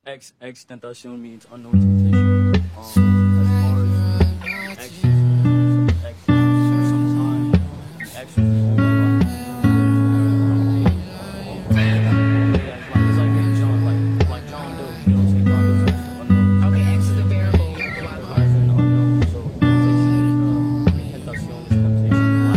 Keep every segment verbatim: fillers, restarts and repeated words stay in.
Ex, ex tentación means unknown temptation. Um, as far as action, action, sometimes action. It's like in John, like like John Doe. You know what I'm saying? John Doe's unknown. Okay, X is the variable. As in unknown. So temptation, uh, tentación is temptation.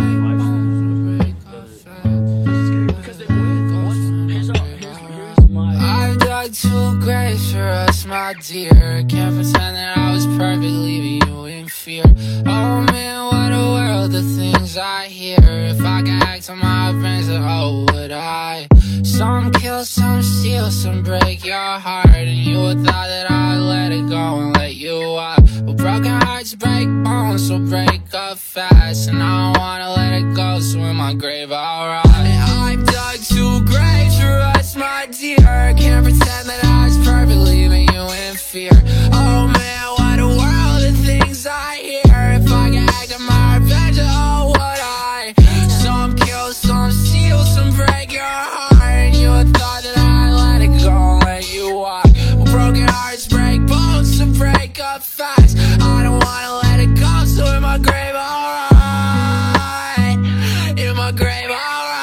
Because they win. Here's our, here's here's my. I've dug two graves for us, my dear. Can't pretend that I was perfect, leaving you in fear. Oh man, what a world, the things I hear. If I could act on my friends, then oh, would I? Some kill, some steal, some break your heart. And you would thought that I'd let it go and let you out. Well, broken hearts break bones, so break up fast. And I don't wanna let it go, so in my grave I'll rot. I've dug two graves for us, my dear. Can't pretend that I was perfect, leaving you in fear. Oh man, what a world of things I hear. If I could act on my revenge, oh, would I? Some kill, some steal, some break your heart. And you would thought that I'd let it go and let you walk. Well, broken hearts break bones, so break up fast. I don't wanna let it go, so in my grave, alright. In my grave, alright.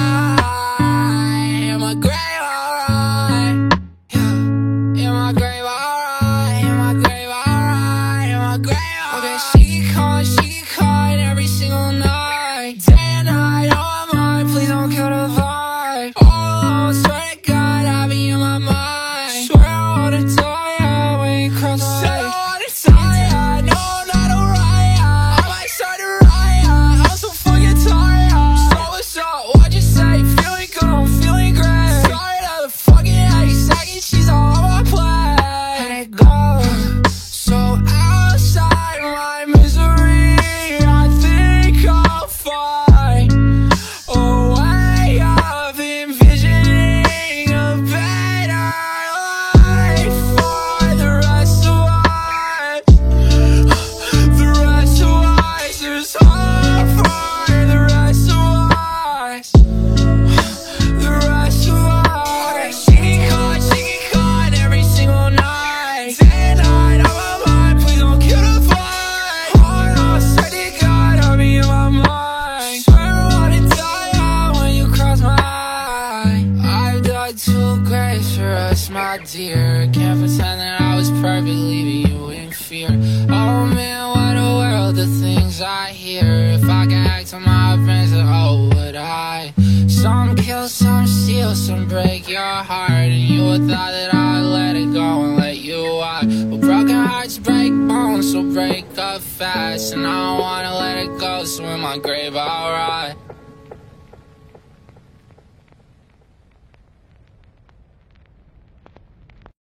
In my grave, alright. Yeah. In my grave, alright. In my grave, alright. In my grave, alright. Okay, she keep calling, she keep calling every single night. Day and night, on my mind, please don't kill the vibe. All alone, swear to God, I'll be in my mind. Swear I wanna die, yeah, when you cross my way. I wanna die, yeah, no, not a riot. I might start a riot, I'm so fucking tired. So what's up, what'd you say? Feeling good, I'm feeling great. Sorry to the fucking hate, second she's all on my plate. And it goes so outside my misery, I think I'll find a way of envisioning a better life for the rest of us. The rest of us, there's hope for the rest of us. The rest of us. She keep calling, she keep calling every single night. Day and night, on my mind, please don't kill the vibe. Oh no, swear to God, I'll be in my mind. Swear I wanna die out when you cross my eye. I've dug two graves for us, my dear. Can't pretend that I was perfect, leaving you in fear. Oh man, what a world, the things I hear. If I could act on my friends, then oh, would I? Some kill, some steal, some break your heart. And you would thought that I'd let it go and let you out. Well, broken hearts break bones, so break up fast. And I don't wanna let it go, so in my grave I'll rot.